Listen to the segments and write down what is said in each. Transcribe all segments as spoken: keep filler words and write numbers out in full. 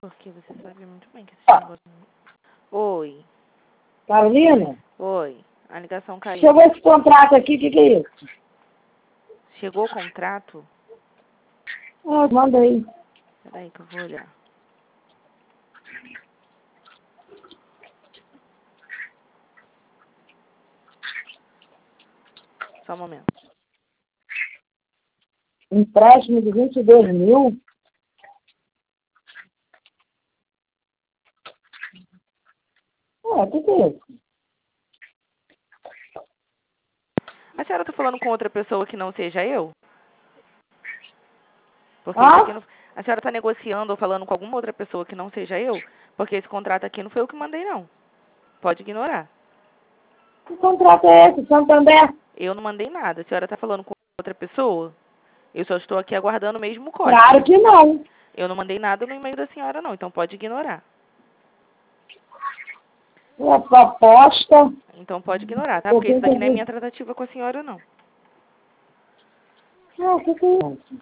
Porque você sabe muito bem que esse Ah, negócio... Oi. Carolina, Oi. A ligação caiu. chegou esse contrato aqui, o que, que é isso? Chegou o contrato? Ah, manda aí. Peraí que eu vou olhar. Só um momento. Empréstimo de vinte e dois mil? Ué, o que, que é isso? A senhora tá falando com outra pessoa que não seja eu? Porque isso aqui Ah, não... A senhora tá negociando ou falando com alguma outra pessoa que não seja eu? Porque esse contrato aqui não foi eu que mandei, não. Pode ignorar. que contrato é esse? Santander? Eu não mandei nada. A senhora tá falando com outra pessoa? Eu só estou aqui aguardando o mesmo código. Claro que não. Eu não mandei nada no e-mail da senhora, não. Então pode ignorar. É proposta. Então pode ignorar, tá? O Porque que isso que daqui não é é minha isso? tratativa com a senhora, não. Ah, o que, que é isso?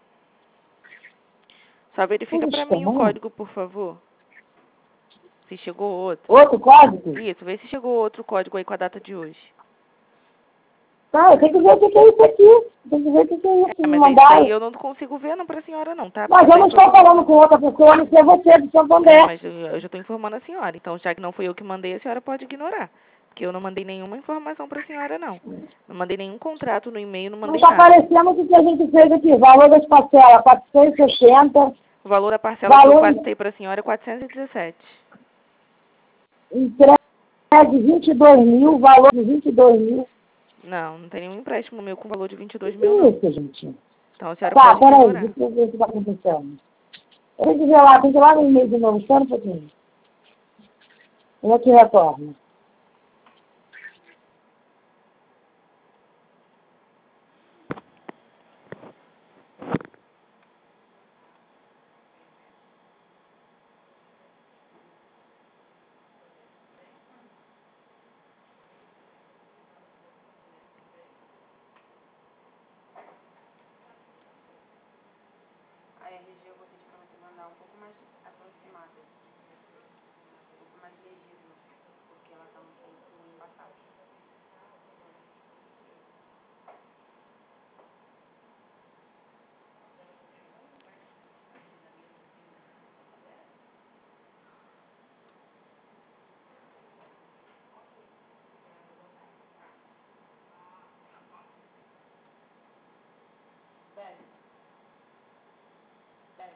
Só verifica Coisa pra mim o estranha. código, por favor. Se chegou outro. Outro código? Isso, vê se chegou outro código aí com a data de hoje. Tá, eu tenho que ver o que, que é isso aqui. Tem que ver o que, que é isso. É, Me mas isso daí mandaram. eu não consigo ver não pra senhora, não, tá? Porque Mas isso eu daí não foi estou que eu falando mandei. com outra pessoa, não sei você do É, Santander. mas eu, eu já tô informando a senhora. Então, já que não fui eu que mandei, a senhora pode ignorar. Porque eu não mandei nenhuma informação pra senhora, não. Não mandei nenhum contrato no e-mail, não Não mandei está nada. aparecendo o que a gente fez aqui. Valor das parcelas, quatrocentos e sessenta. O valor da parcela que eu Valor passei pra senhora é quatrocentos e dezessete. entregue de vinte e dois mil, valor de vinte e dois mil. Não, não tem nenhum empréstimo meu com valor de vinte e dois O que mil, é não. isso, gente? Então, a senhora Tá, pode peraí, ignorar. deixa eu ver o que está acontecendo. Eu tenho que ver lá, tem que ir lá no e-mail de novo, só um pouquinho. Eu aqui retorno. A R G eu vou pedir para você mandar um pouco mais aproximada, um pouco mais legível, porque ela está um pouco embaçada. Bebe, bebe,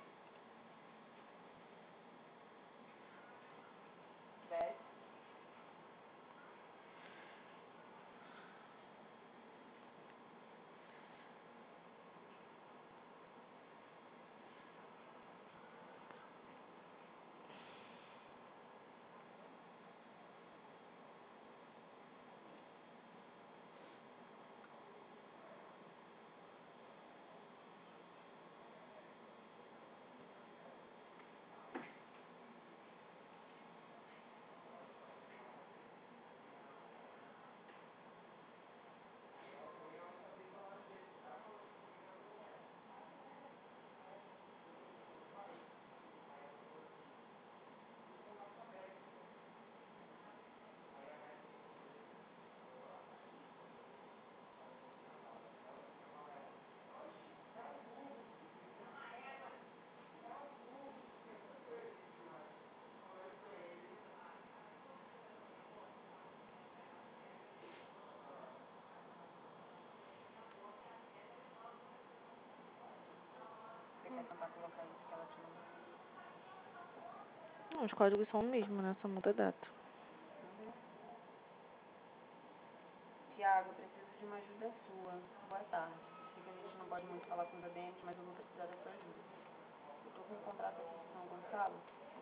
bebe. Você quer tentar colocar isso que ela te mandou? Não, os códigos são o mesmo, né? Só muda a data. Tiago, eu preciso de uma ajuda sua. Boa tarde. Sei que a gente não pode muito falar com os adentros, mas eu vou precisar da sua ajuda. Eu tô com um contrato aqui de São Gonçalo.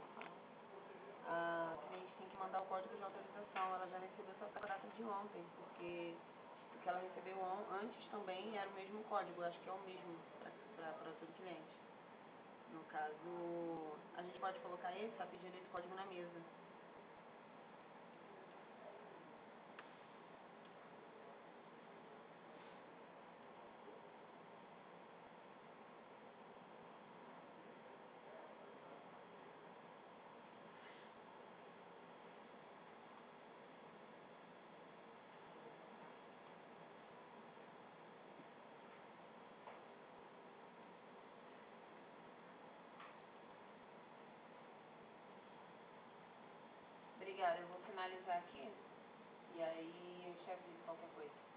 A cliente tem que mandar o código de autorização. Ela já recebeu só a data de ontem, porque o que ela recebeu on- antes também era o mesmo código. Eu acho que é o mesmo para todo cliente. No caso, a gente pode colocar esse, tá pedindo esse código na mesa. obrigada. Eu vou finalizar aqui e aí eu te aviso qualquer coisa.